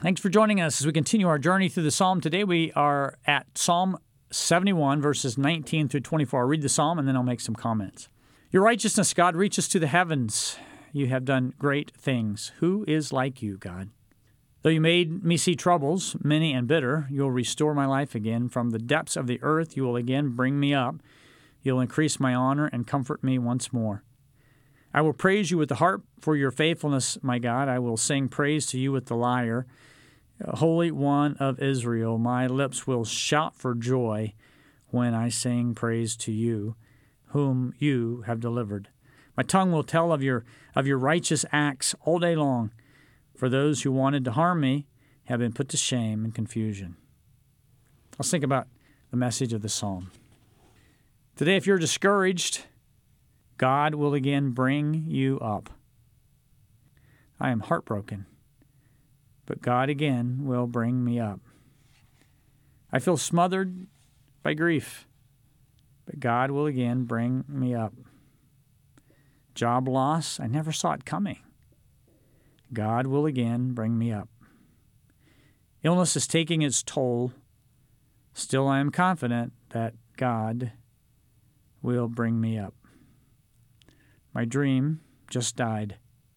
Thanks for joining us as we continue our journey through the Psalm. Today we are at Psalm 71, verses 19 through 24. I'll read the Psalm and then I'll make some comments. Your righteousness, God, reaches to the heavens. You have done great things. Who is like you, God? Though you made me see troubles, many and bitter, you will restore my life again. From the depths of the earth you will again bring me up. You'll increase my honor and comfort me once more. I will praise you with the harp for your faithfulness, my God. I will sing praise to you with the lyre. Holy One of Israel, my lips will shout for joy when I sing praise to you, whom you have delivered. My tongue will tell of your righteous acts all day long, for those who wanted to harm me have been put to shame and confusion. Let's think about the message of the psalm. Today, if you're discouraged, God will again bring you up. I am heartbroken, but God again will bring me up. I feel smothered by grief, but God will again bring me up. Job loss, I never saw it coming. God will again bring me up. Illness is taking its toll. Still, I am confident that God will bring me up. My dream just died.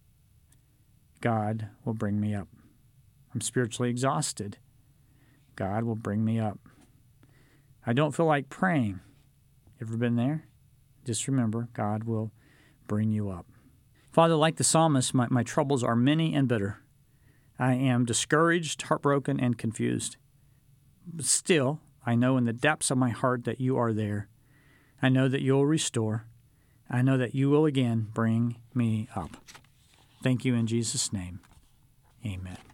God will bring me up. I'm spiritually exhausted. God will bring me up. I don't feel like praying. Ever been there? Just remember, God will bring you up. Father, like the psalmist, my troubles are many and bitter. I am discouraged, heartbroken, and confused. But still, I know in the depths of my heart that you are there. I know that you'll restore. I know that you will again bring me up. Thank you in Jesus' name. Amen.